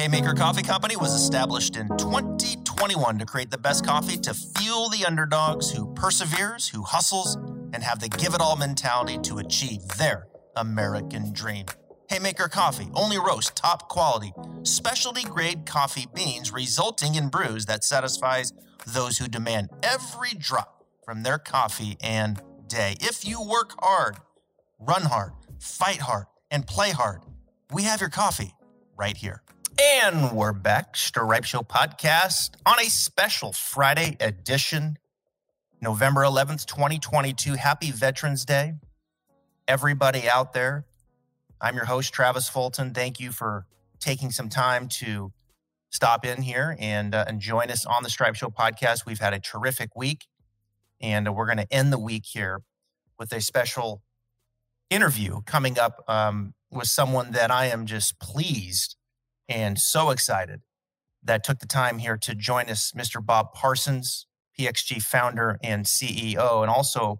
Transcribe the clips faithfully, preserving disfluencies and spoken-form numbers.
Haymaker Coffee Company was established in twenty twenty-one to create the best coffee to fuel the underdogs who perseveres, who hustles, and have the give-it-all mentality to achieve their American dream. Haymaker Coffee only roasts top quality, specialty grade coffee beans, resulting in brews that satisfies those who demand every drop from their coffee and day. If you work hard, run hard, fight hard, and play hard, we have your coffee right here. And we're back, Stripe Show Podcast, on a special Friday edition, November eleventh, twenty twenty-two. Happy Veterans Day, everybody out there. I'm your host, Travis Fulton. Thank you for taking some time to stop in here and, uh, and join us on the Stripe Show Podcast. We've had a terrific week, and uh, we're going to end the week here with a special interview coming up um, with someone that I am just pleased and so excited that took the time here to join us, Mister Bob Parsons, P X G founder and C E O, and also,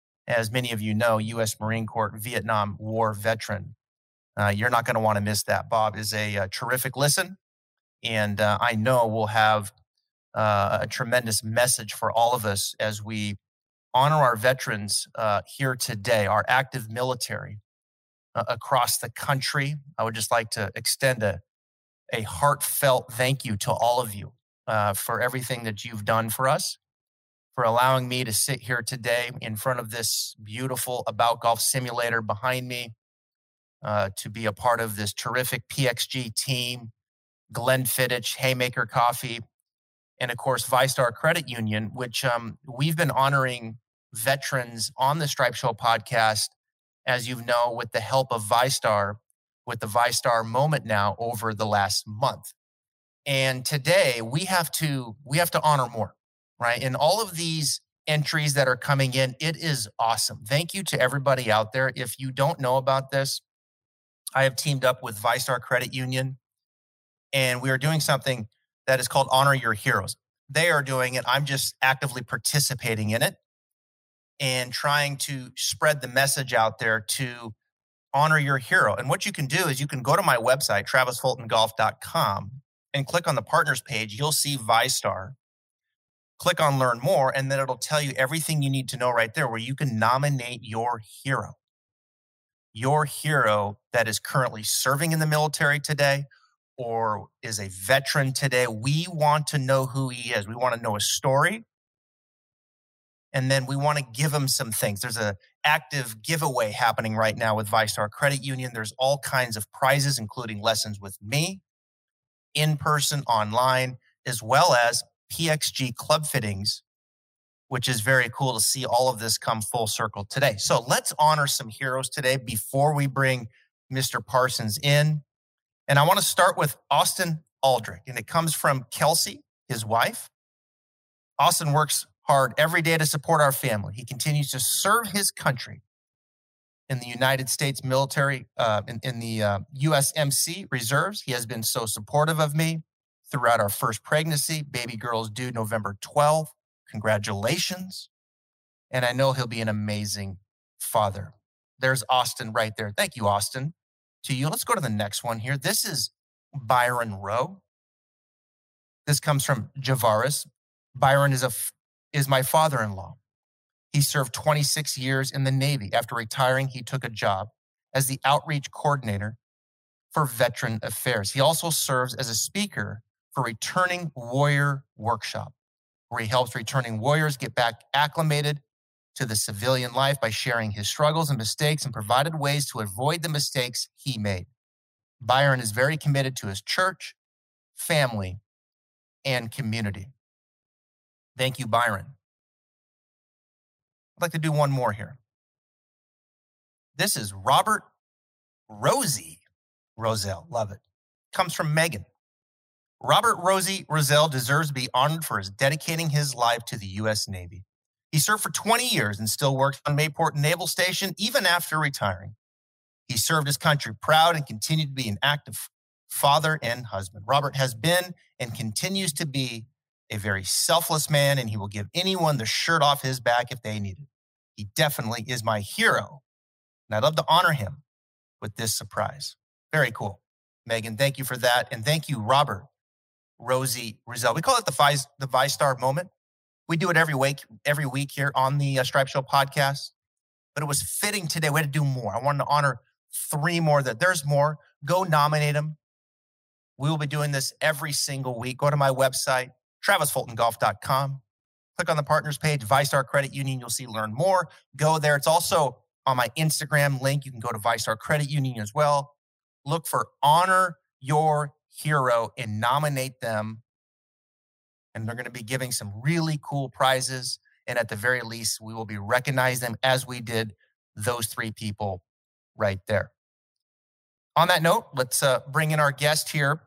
as many of you know, U S Marine Corps Vietnam War veteran. Uh, you're not going to want to miss that. Bob is a, a terrific listen, and uh, I know we'll have uh, a tremendous message for all of us as we honor our veterans uh, here today, our active military uh, across the country. I would just like to extend a a heartfelt thank you to all of you uh, for everything that you've done for us, for allowing me to sit here today in front of this beautiful About Golf simulator behind me, uh, to be a part of this terrific P X G team, Glenfiddich, Haymaker Coffee, and of course, VyStar Credit Union, which um, we've been honoring veterans on the Stripe Show Podcast, as you know, with the help of VyStar, with the VyStar moment now over the last month. And today we have to we have to honor more, right? And all of these entries that are coming in, it is awesome. Thank you to everybody out there. If you don't know about this, I have teamed up with VyStar Credit Union, and we are doing something that is called Honor Your Heroes. They are doing it. I'm just actively participating in it and trying to spread the message out there to honor your hero. And what you can do is you can go to my website, travis fulton golf dot com, and click on the partners page. You'll see VyStar. Click on learn more, and then it'll tell you everything you need to know right there, where you can nominate your hero. Your hero that is currently serving in the military today or is a veteran today. We want to know who he is. We want to know his story. And then we want to give him some things. There's an active giveaway happening right now with VyStar Credit Union. There's all kinds of prizes, including lessons with me, in person, online, as well as P X G club fittings, which is very cool to see all of this come full circle today. So let's honor some heroes today before we bring Mister Parsons in. And I want to start with Austin Aldrich, and it comes from Kelsey, his wife. Austin works hard every day to support our family. He continues to serve his country in the United States military, uh, in, in the uh, U S M C reserves. He has been so supportive of me throughout our first pregnancy. Baby girl's due November twelfth. Congratulations. And I know he'll be an amazing father. There's Austin right there. Thank you, Austin. To you. Let's go to the next one here. This is Byron Rowe. This comes from Javaris. Byron is a is my father-in-law. He served twenty-six years in the Navy. After retiring, he took a job as the outreach coordinator for Veteran Affairs. He also serves as a speaker for Returning Warrior Workshop, where he helps returning warriors get back acclimated to the civilian life by sharing his struggles and mistakes and provided ways to avoid the mistakes he made. Byron is very committed to his church, family, and community. Thank you, Byron. I'd like to do one more here. This is Robert Rosie Roselle. Love it. Comes from Megan. Robert Rosie Roselle deserves to be honored for his dedicating his life to the U S Navy. He served for twenty years and still works on Mayport Naval Station even after retiring. He served his country proud and continued to be an active father and husband. Robert has been and continues to be a very selfless man, and he will give anyone the shirt off his back if they need it. He definitely is my hero, and I'd love to honor him with this surprise. Very cool. Megan. Thank you for that. And thank you, Robert, Rosie, Rizal. We call it the Vice, the VyStar moment. We do it every week, every week here on the uh, Stripe Show podcast. But it was fitting today. We had to do more. I wanted to honor three more. That there's more. Go nominate them. We will be doing this every single week. Go to my website, travis fulton golf dot com. Click on the partners page, VyStar Credit Union. You'll see learn more. Go there. It's also on my Instagram link. You can go to VyStar Credit Union as well. Look for Honor Your Hero and nominate them. And they're going to be giving some really cool prizes. And at the very least, we will be recognizing them as we did those three people right there. On that note, let's uh, bring in our guest here.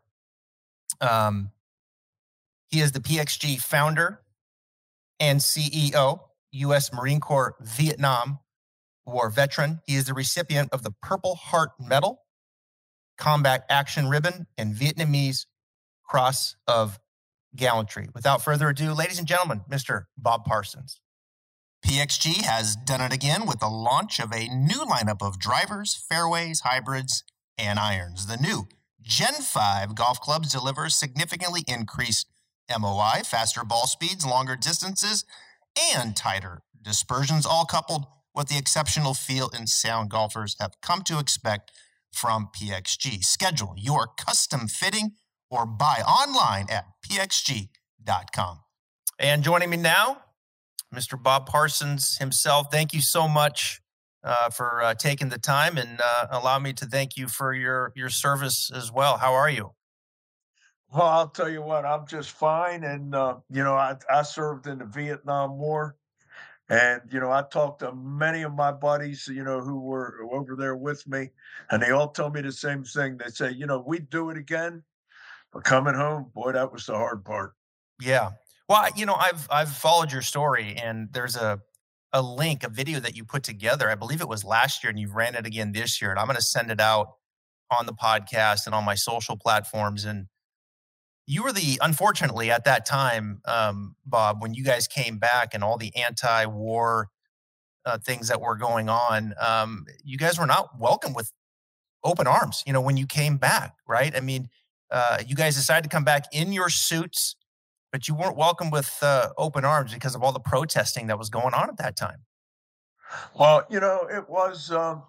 Um, he is the P X G founder and C E O, U S Marine Corps Vietnam War veteran. He is the recipient of the Purple Heart Medal, Combat Action Ribbon, and Vietnamese Cross of Gallantry. Without further ado, ladies and gentlemen, Mister Bob Parsons. P X G has done it again with the launch of a new lineup of drivers, fairways, hybrids, and irons. The new Gen five golf clubs deliver significantly increased M O I, faster ball speeds, longer distances, and tighter dispersions, all coupled with the exceptional feel and sound golfers have come to expect from P X G. Schedule your custom fitting or buy online at p x g dot com. And joining me now, Mister Bob Parsons himself. Thank you so much uh, for uh, taking the time, and uh, allow me to thank you for your, your service as well. How are you? Well, I'll tell you what, I'm just fine. And, uh, you know, I, I served in the Vietnam War. And, you know, I talked to many of my buddies, you know, who were over there with me. And they all tell me the same thing. They say, you know, we'd do it again. But coming home, boy, that was the hard part. Yeah. Well, you know, I've I've followed your story, and there's a a link, a video that you put together. I believe it was last year, and you've ran it again this year. And I'm going to send it out on the podcast and on my social platforms. And you were the, unfortunately, at that time, um, Bob, when you guys came back and all the anti-war uh, things that were going on, um, you guys were not welcome with open arms. You know, when you came back, right? I mean, uh, you guys decided to come back in your suits, but you weren't welcome with uh, open arms because of all the protesting that was going on at that time. Well, you know, it was, um,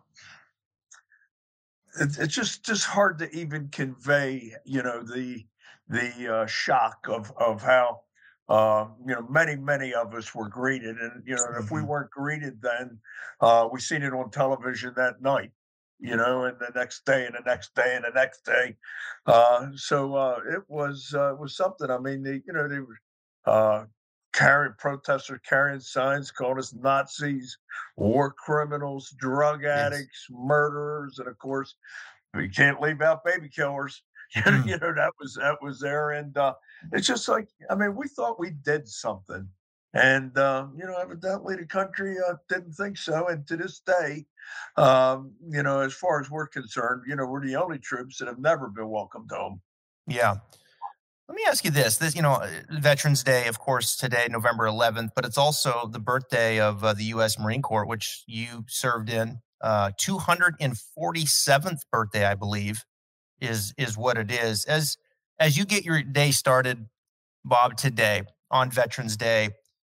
it, it's just, just hard to even convey, you know, the, the uh, shock of, of how, uh, you know, many, many of us were greeted. And, you know, mm-hmm. if we weren't greeted then, uh, we seen it on television that night, you know, and the next day and the next day and the next day. Uh, so uh, it was, uh, it was something. I mean, they, you know, they were uh, carrying, protesters carrying signs calling us Nazis, war criminals, drug addicts, yes. murderers. And of course, we can't leave out baby killers. Mm. You know, that was, that was there. And uh, it's just like, I mean, we thought we did something. And, um, you know, evidently the country uh, didn't think so. And to this day, um, you know, as far as we're concerned, you know, we're the only troops that have never been welcomed home. Yeah. Let me ask you this. This, you know, Veterans Day, of course, today, November eleventh, but it's also the birthday of uh, the U S Marine Corps, which you served in. Uh, two hundred forty-seventh birthday, I believe, is is what it is. As as you get your day started, Bob, today on Veterans Day,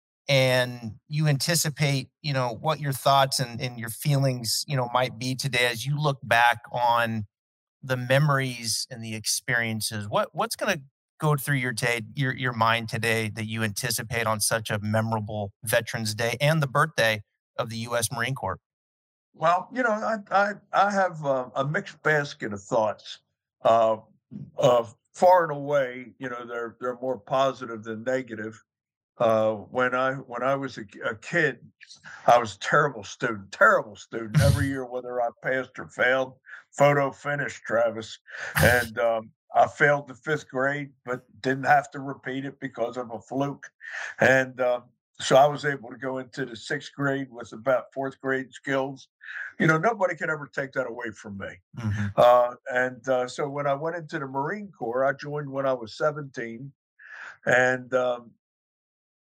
and you anticipate, you know, what your thoughts and, and your feelings, you know, might be today as you look back on the memories and the experiences, what what's going to go through your day, your your mind today that you anticipate on such a memorable Veterans Day and the birthday of the U S Marine Corps? Well, you know, I I, I have uh, a mixed basket of thoughts. Uh, uh, far and away, you know, they're they're more positive than negative. Uh, when I when I was a, a kid, I was a terrible student, terrible student. Every year, whether I passed or failed, photo finish, Travis, and um, I failed the fifth grade, but didn't have to repeat it because of a fluke. And uh, so I was able to go into the sixth grade with about fourth grade skills. You know, nobody can ever take that away from me. Mm-hmm. Uh, and uh, so when I went into the Marine Corps, I joined when I was seventeen, and um,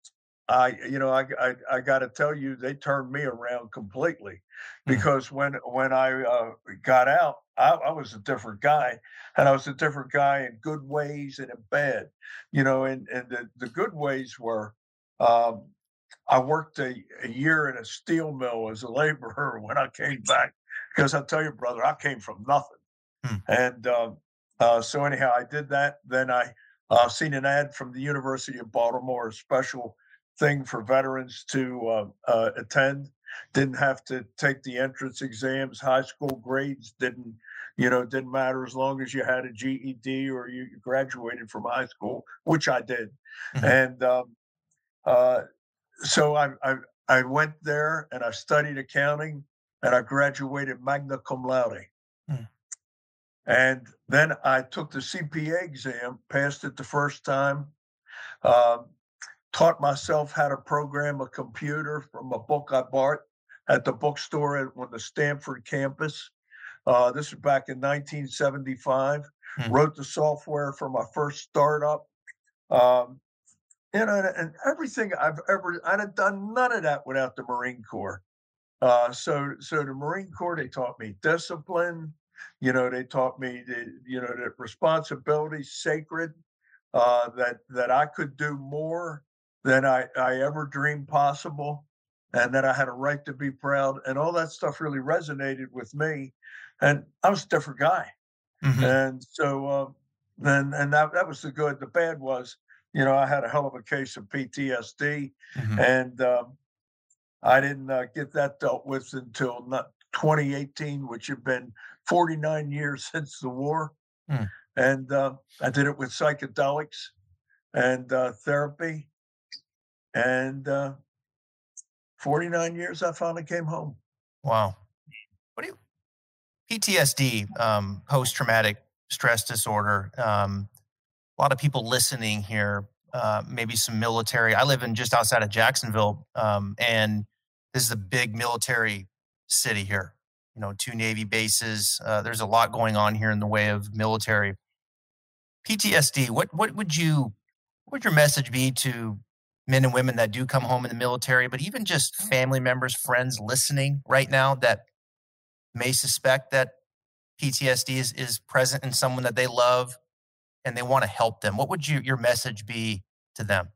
I, you know, I, I, I got to tell you, they turned me around completely, Mm. because when when I uh, got out, I, I was a different guy, and I was a different guy in good ways and in bad, you know. And and the, the good ways were, um, I worked a, a year in a steel mill as a laborer when I came back, because I tell you, brother, I came from nothing. Mm. And um, uh, so anyhow, I did that. Then I uh, seen an ad from the University of Baltimore, a special thing for veterans to uh, uh, attend. Didn't have to take the entrance exams. High school grades didn't, you know, didn't matter as long as you had a G E D or you graduated from high school, which I did. Mm-hmm. And um, uh, so I, I I went there and I studied accounting, and I graduated magna cum laude. Mm. And then I took the C P A exam, passed it the first time, um, taught myself how to program a computer from a book I bought at the bookstore at, on the Stanford campus. Uh, this was back in nineteen seventy-five. Mm. Wrote the software for my first startup. Um, you know, and, and everything I've ever, I'd have done none of that without the Marine Corps. Uh, so, so the Marine Corps, they taught me discipline. You know, they taught me, the, you know, that responsibility sacred. Uh, that that I could do more than I, I ever dreamed possible, and that I had a right to be proud, and all that stuff really resonated with me. And I was a different guy. Mm-hmm. And so, uh, then, and that, that was the good. The bad was, you know, I had a hell of a case of P T S D, Mm-hmm. and um, I didn't uh, get that dealt with until not twenty eighteen, which had been forty-nine years since the war. Mm. And uh, I did it with psychedelics and uh, therapy. And uh, forty-nine years, I finally came home. Wow. What do you, P T S D, um, post-traumatic stress disorder. Um, a lot of people listening here, uh, maybe some military. I live in just outside of Jacksonville, um, and this is a big military city here. You know, two Navy bases. Uh, there's a lot going on here in the way of military. P T S D. What what would you what would your message be to men and women that do come home in the military, but even just family members, friends listening right now that may suspect that P T S D is, is present in someone that they love and they want to help them? What would you, your message be to them?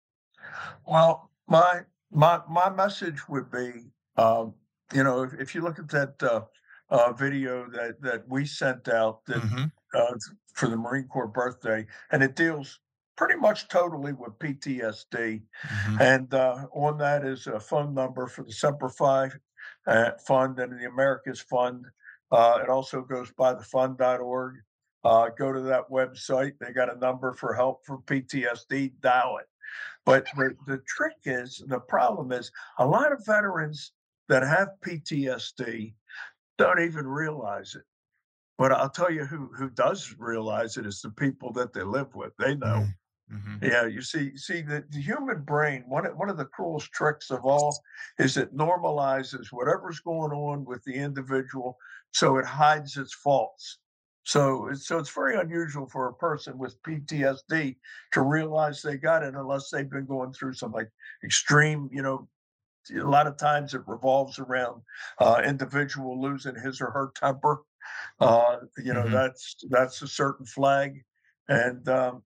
Well, my my my message would be, um, you know, if, if you look at that uh, uh, video that that we sent out that Mm-hmm. uh, for the Marine Corps birthday, and it deals pretty much totally with P T S D. Mm-hmm. And uh, on that is a phone number for the Semper Fi uh, Fund and the Americas Fund. Uh, it also goes by the fund dot org. Uh, go to that website. They got a number for help for P T S D. Dial it. But the, the trick is, the problem is, a lot of veterans that have P T S D don't even realize it. But I'll tell you who who does realize it is the people that they live with. They know. Mm-hmm. Yeah, you see, see the, the human brain, one of, one of the cruelest tricks of all is it normalizes whatever's going on with the individual, so it hides its faults. So, it's- so it's very unusual for a person with P T S D to realize they got it unless they've been going through some like extreme, you know, a lot of times it revolves around uh, individual losing his or her temper. Uh, you know, Mhm. that's that's a certain flag, and um,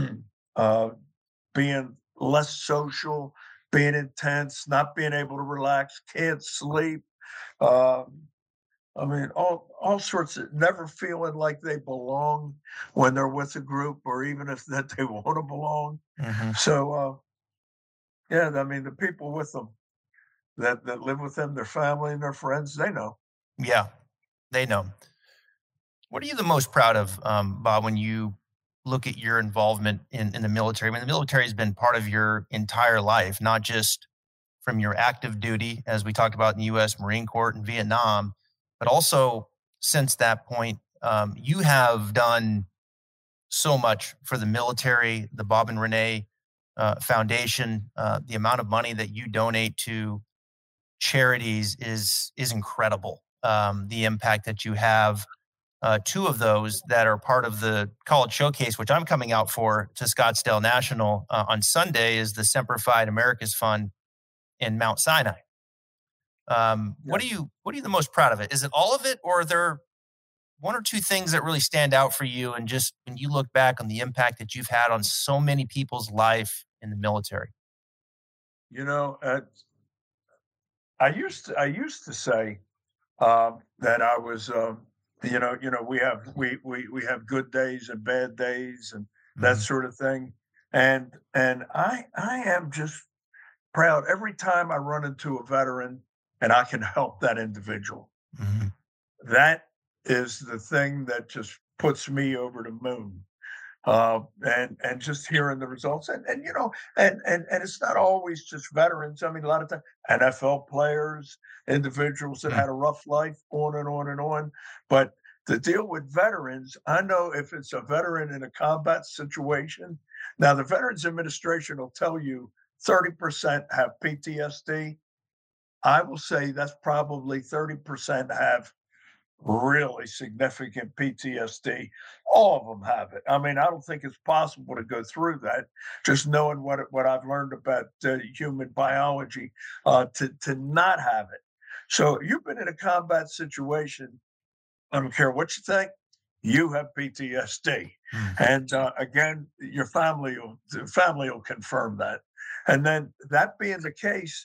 uh, being less social, being intense, not being able to relax, can't sleep. Um, I mean, all all sorts of never feeling like they belong when they're with a group, or even if that they want to belong. Mhm. So, uh, yeah, I mean, the people with them that that live with them, their family and their friends, they know. Yeah, they know. What are you the most proud of, um, Bob, when you look at your involvement in, in the military? I mean, the military has been part of your entire life, not just from your active duty, as we talked about in the U S Marine Corps and Vietnam, but also since that point, um, you have done so much for the military, the Bob and Renee uh, Foundation. Uh, the amount of money that you donate to charities is is incredible. Um, the impact that you have uh, two of those that are part of the college showcase, which I'm coming out for to Scottsdale National uh, on Sunday, is the Semper Fi Americas Fund in Mount Sinai. Um, Yeah. What are you What are you the most proud of it? Is it all of it, or are there one or two things that really stand out for you? And just when you look back on the impact that you've had on so many people's life in the military. You know, uh, I used to, I used to say um, that I was, um, you know, you know, we have we we we have good days and bad days and that Mhm. sort of thing, and and I I am just proud every time I run into a veteran and I can help that individual. Mhm. That is the thing that just puts me over the moon. Uh, and and just hearing the results, and and you know, and and and it's not always just veterans. I mean, a lot of times N F L players, individuals that Mm. had a rough life, on and on and on. But the deal with veterans, I know if it's a veteran in a combat situation, now the Veterans Administration will tell you thirty percent have P T S D. I will say that's probably thirty percent have really significant P T S D. All of them have it. I mean, I don't think it's possible to go through that. Just knowing what what I've learned about uh, human biology, uh, to to not have it. So you've been in a combat situation. I don't care what you think. You have P T S D, Mm. and uh, again, your family will the family will confirm that. And then that being the case,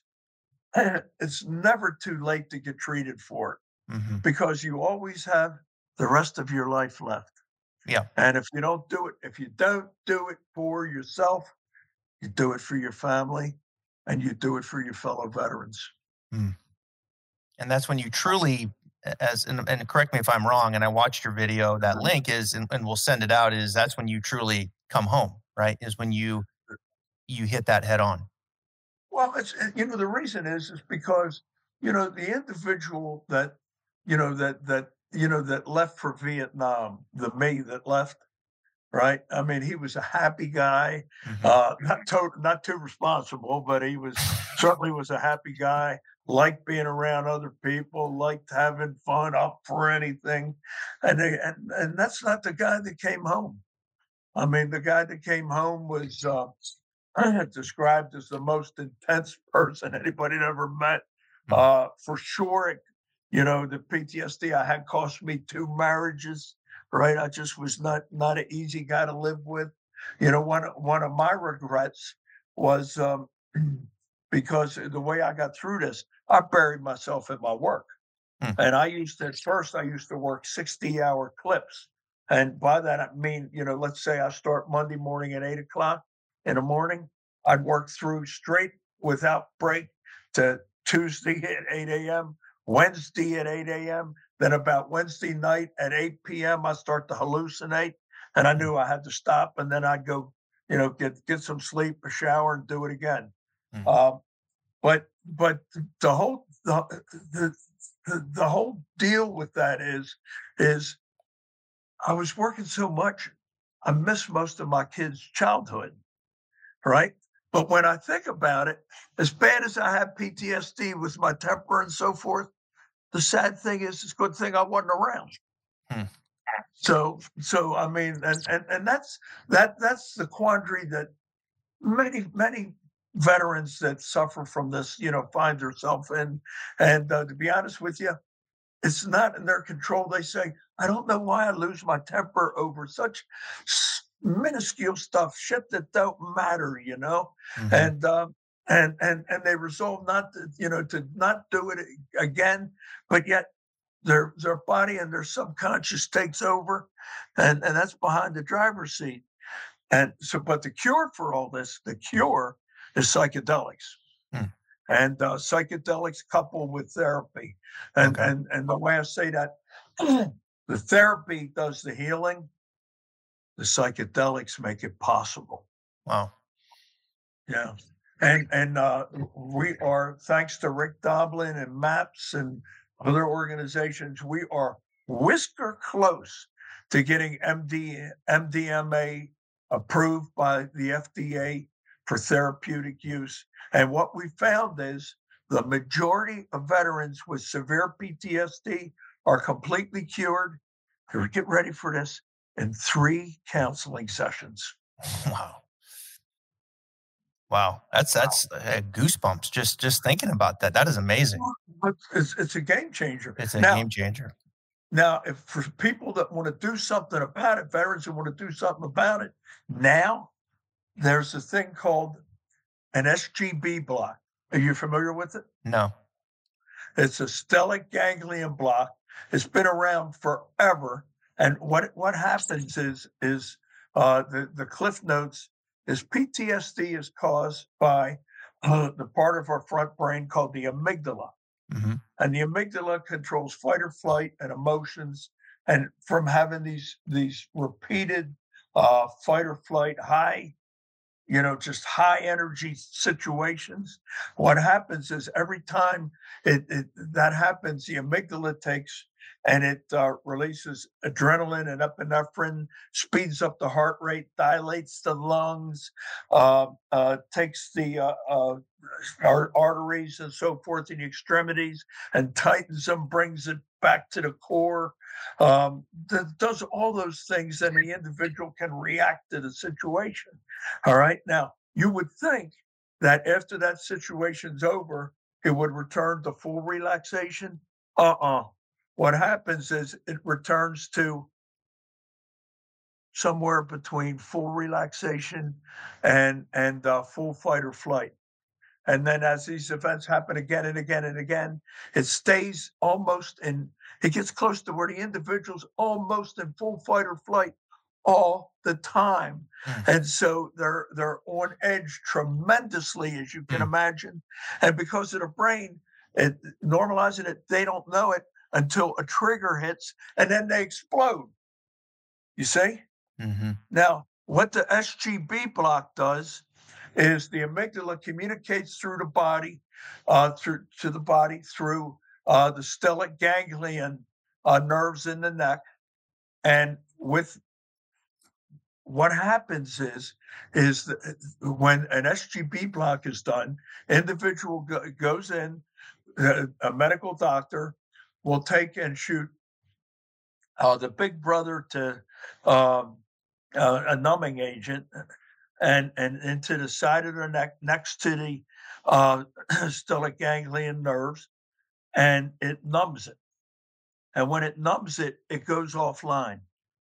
it's never too late to get treated for it Mhm. because you always have the rest of your life left. Yeah. And if you don't do it, if you don't do it for yourself, you do it for your family and you do it for your fellow veterans. Mm. And that's when you truly, as and, and correct me if I'm wrong, and I watched your video, that link is, and, and we'll send it out, is that's when you truly come home, right? Is when you you hit that head on. Well, it's uh, you know the reason is is because you know the individual that you know that that you know that left for Vietnam, the me that left, right? I mean, he was a happy guy, Mhm. uh, not to, not too responsible, but he was certainly was a happy guy. Liked being around other people, liked having fun, up for anything, and they, and and that's not the guy that came home. I mean, the guy that came home was uh, described as the most intense person anybody had ever met. Mm. Uh, for sure, it, you know, the P T S D I had cost me two marriages. Right, I just was not not an easy guy to live with. You know, one one of my regrets was um, because the way I got through this, I buried myself in my work. Mm. And I used to, at first, I used to work sixty hour clips. And by that, I mean, you know, let's say I start Monday morning at eight o'clock in the morning. I'd work through straight without break to Tuesday at eight a.m., Wednesday at eight a.m. Then about Wednesday night at eight p.m., I start to hallucinate. And I knew I had to stop. And then I'd go, you know, get, get some sleep, a shower, and do it again. Mm. Um, but but the whole the, the the the whole deal with that is is I was working so much, I missed most of my kids' childhood, right? But when I think about it, as bad as I have P T S D with my temper and so forth, the sad thing is, it's a good thing I wasn't around. Hmm. So, so I mean, and and and that's that that's the quandary that many many veterans that suffer from this, you know, find themselves in. And uh, to be honest with you, it's not in their control. They say, I don't know why I lose my temper over such s- minuscule stuff, shit that don't matter, you know. Mhm. And um, and and and they resolve not to, you know, to not do it again, but yet their their body and their subconscious takes over, and and that's behind the driver's seat. And so, but the cure for all this, the cure is psychedelics. Hmm. And uh, psychedelics coupled with therapy. And, Okay. and, and the way I say that, the therapy does the healing, the psychedelics make it possible. Wow. Yeah. And, and uh, we are, thanks to Rick Doblin and MAPS and other organizations, we are whisker close to getting M D, M D M A approved by the F D A for therapeutic use. And what we found is the majority of veterans with severe P T S D are completely cured. get ready for this, in three counseling sessions. Wow. Wow. That's, that's uh, goosebumps. Just, just thinking about that. That is amazing. It's, it's a game changer. It's a now, game changer. Now, if for people that want to do something about it, veterans who want to do something about it, now there's a thing called an S G B block. Are you familiar with it? No. It's a stellate ganglion block. It's been around forever. And what what happens is is uh, the the Cliff Notes is P T S D is caused by uh, the part of our front brain called the amygdala. Mm-hmm. And the amygdala controls fight or flight and emotions. And from having these these repeated uh, fight or flight, high, you know, just high energy situations, what happens is every time it, it that happens, the amygdala takes and it uh, releases adrenaline and epinephrine, speeds up the heart rate, dilates the lungs, uh, uh, takes the uh, uh, arteries and so forth in the extremities and tightens them, brings it back to the core, um, that does all those things, and the individual can react to the situation. All right. Now, you would think that after that situation's over, it would return to full relaxation. Uh-uh. What happens is it returns to somewhere between full relaxation and and uh, full fight or flight. And then as these events happen again and again and again, it stays almost in, it gets close to where the individual's almost in full fight or flight all the time. Mm. And so they're they're on edge tremendously, as you can Mm. imagine. And because of the brain, it, normalizing it, they don't know it until a trigger hits, and then they explode. You see? Mm-hmm. Now, what the S G B block does is the amygdala communicates through the body, uh, through to the body through uh, the stellate ganglion uh, nerves in the neck, and with what happens is is that when an S G B block is done, individual go, goes in, uh, a medical doctor will take and shoot uh, the big brother to um, uh, a numbing agent and and into the side of the neck next to the uh, stellate ganglion nerves, and it numbs it. And when it numbs it, it goes offline.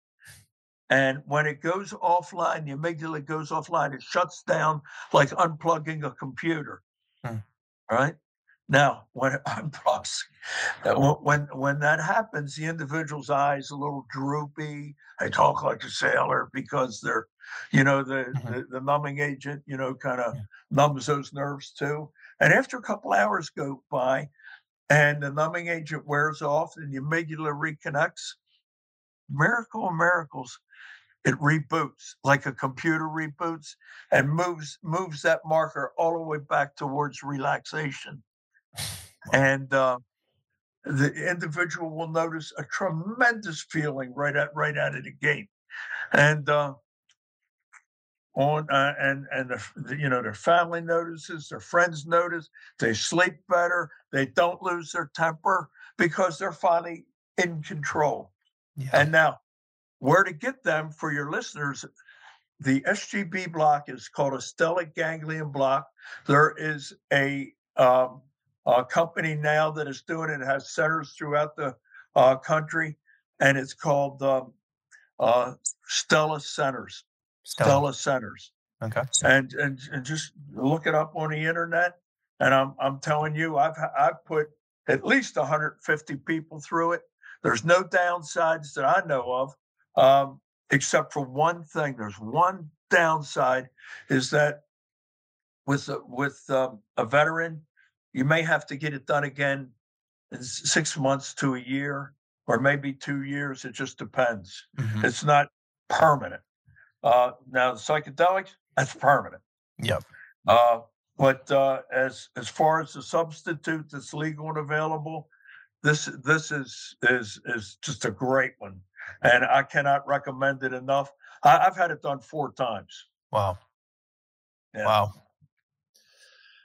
And when it goes offline, the amygdala goes offline. It shuts down like unplugging a computer. Hmm. Right? Now, when it unplugs, when when that happens, the individual's eyes a little droopy. They talk like a sailor because they're, you know, the Mhm. the, the numbing agent, you know, kind of Yeah. numbs those nerves too. And after a couple hours go by, and the numbing agent wears off, and the amygdala reconnects. Miracle of miracles, it reboots like a computer reboots and moves moves that marker all the way back towards relaxation. And uh, the individual will notice a tremendous feeling right at right out of the gate, and uh, on uh, and and the, you know, their family notices, their friends notice, they sleep better, they don't lose their temper because they're finally in control. Yeah. And now, where to get them for your listeners? The S G B block is called a stellate ganglion block. There is a um, a company now that is doing it. It has centers throughout the uh, country, and it's called um, uh, Stella Centers. Stella. Stella Centers, Okay. and, and and just look it up on the internet. And I'm I'm telling you, I've I've put at least one hundred fifty people through it. There's no downsides that I know of, um, except for one thing. There's one downside, is that with a, with um, a veteran, you may have to get it done again in six months to a year, or maybe two years. It just depends. Mhm. It's not permanent. Uh, now, psychedelics, that's permanent. Yep. Uh, but uh, as as far as the substitute that's legal and available, this this is is is just a great one, and I cannot recommend it enough. I, I've had it done four times. Wow. Yeah. Wow.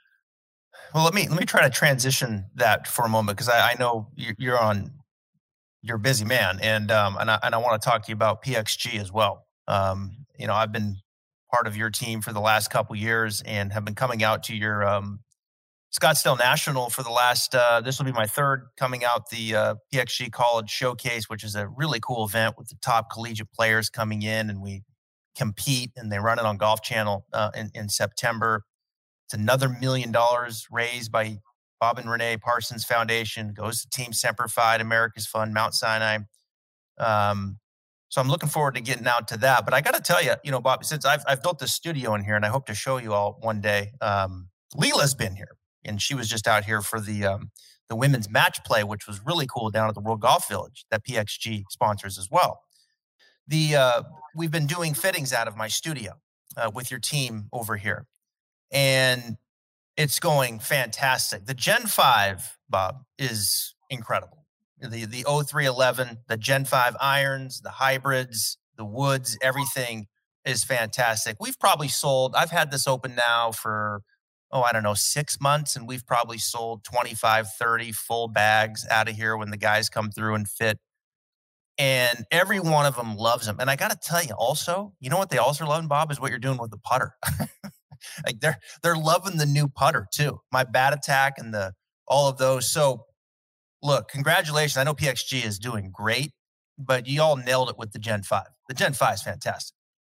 Well, let me let me try to transition that for a moment, because I, I know you- you're on you're a busy man, and um, and I and I want to talk to you about P X G as well. Um, you know, I've been part of your team for the last couple years, and have been coming out to your um, Scottsdale National for the last. Uh, this will be my third coming out the uh, P X G College Showcase, which is a really cool event with the top collegiate players coming in, and we compete, and they run it on Golf Channel uh, in, in September. It's another million dollars raised by Bob and Renee Parsons Foundation, goes to Team Semper Fi, America's Fund, Mount Sinai. Um, so I'm looking forward to getting out to that. But I got to tell you, you know, Bob, since I've I've built this studio in here, and I hope to show you all one day. Um, Leela's been here, and she was just out here for the um, the women's match play, which was really cool down at the World Golf Village that P X G sponsors as well. The uh, we've been doing fittings out of my studio uh, with your team over here, and it's going fantastic. The Gen five, Bob, is incredible. The the oh three eleven, the Gen five irons, the hybrids, the woods, everything is fantastic. We've probably sold, I've had this open now for, oh, I don't know, six months, and we've probably sold twenty-five, thirty full bags out of here when the guys come through and fit. And every one of them loves them. And I got to tell you also, you know what they also love, Bob, is what you're doing with the putter. Like they're they're loving the new putter too. My bat attack and the all of those. So look, congratulations. I know P X G is doing great, but you all nailed it with the Gen five. The Gen five is fantastic.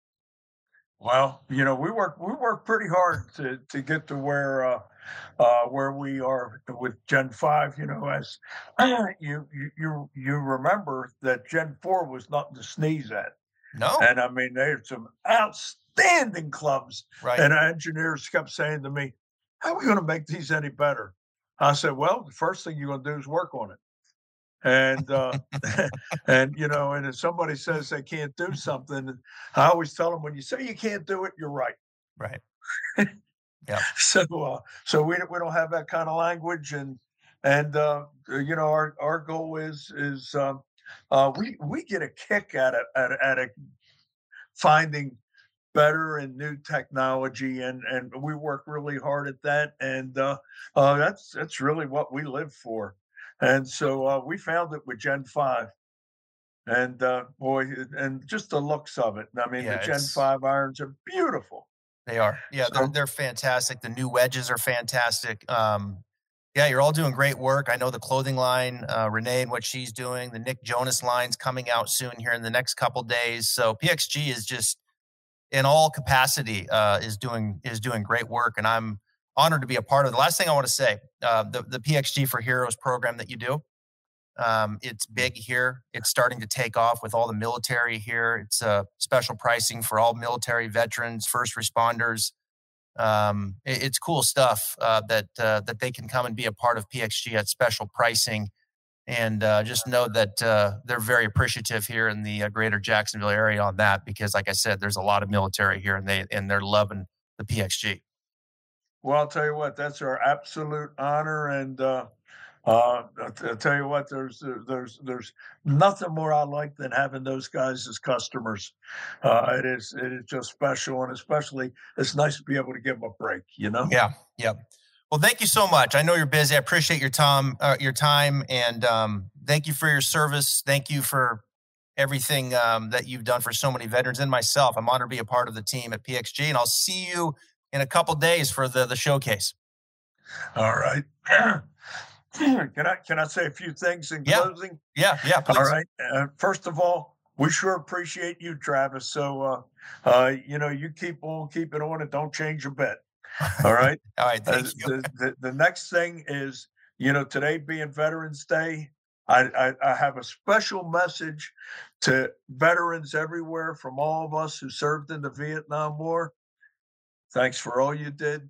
Well, you know, we work we work pretty hard to to get to where uh, uh, where we are with Gen five. You know, as you you you remember that Gen four was nothing to sneeze at. No, and I mean, there's some outstanding clubs, right. And our engineers kept saying to me, "How are we going to make these any better?" I said, "Well, the first thing you're going to do is work on it." And, uh, and, you know, and if somebody says they can't do something, I always tell them, when you say you can't do it, you're right. Right. Yeah. So, uh, so we, we don't have that kind of language. And, and, uh, you know, our, our goal is, is, um, uh, we, we get a kick at it, at, at a finding better and new technology. And, and we work really hard at that. And, uh, uh, that's, that's really what we live for. And so uh, we found it with Gen five, and uh, boy, and just the looks of it. I mean, yeah, the Gen five irons are beautiful. They are, yeah, so, they're they're fantastic. The new wedges are fantastic. Um, yeah, you're all doing great work. I know the clothing line, uh, Renee and what she's doing. The Nick Jonas line's coming out soon here in the next couple days. So P X G is just in all capacity uh, is doing is doing great work, and I'm honored to be a part of it. The last thing I want to say, uh, the, the P X G for Heroes program that you do, um, it's big here. It's starting to take off with all the military here. It's uh, special pricing for all military veterans, first responders. Um, it, it's cool stuff uh, that uh, that they can come and be a part of P X G at special pricing. And uh, just know that uh, they're very appreciative here in the uh, greater Jacksonville area on that, because like I said, there's a lot of military here, and they and they're loving the P X G. Well, I'll tell you what, that's our absolute honor. And uh, uh, I'll tell you what, there's there's there's nothing more I like than having those guys as customers. Uh, it is it is just special, and especially it's nice to be able to give them a break, you know? Yeah, yeah. Well, thank you so much. I know you're busy. I appreciate your time, uh, your time, and um, thank you for your service. Thank you for everything um, that you've done for so many veterans and myself. I'm honored to be a part of the team at P X G, and I'll see you in a couple days for the, the showcase. All right. Can I can I say a few things in yeah. closing? Yeah, yeah, please. All right. Uh, first of all, we sure appreciate you, Travis. So, uh, uh, you know, you keep on keeping on and don't change a bit. All right. All right. Thank uh, you. The, the, the next thing is, you know, today being Veterans Day, I, I, I have a special message to veterans everywhere from all of us who served in the Vietnam War. Thanks for all you did.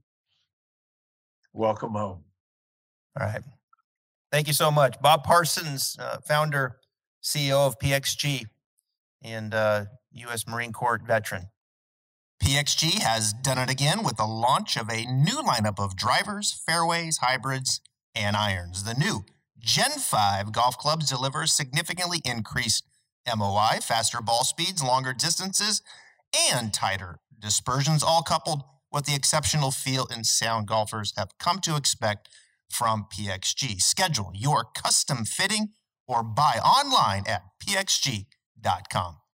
Welcome home. All right. Thank you so much. Bob Parsons, uh, founder, C E O of P X G, and uh, U S Marine Corps veteran. P X G has done it again with the launch of a new lineup of drivers, fairways, hybrids, and irons. The new Gen five golf clubs deliver significantly increased M O I, faster ball speeds, longer distances, and tighter dispersions, all coupled with the exceptional feel and sound golfers have come to expect from P X G. Schedule your custom fitting or buy online at p x g dot com.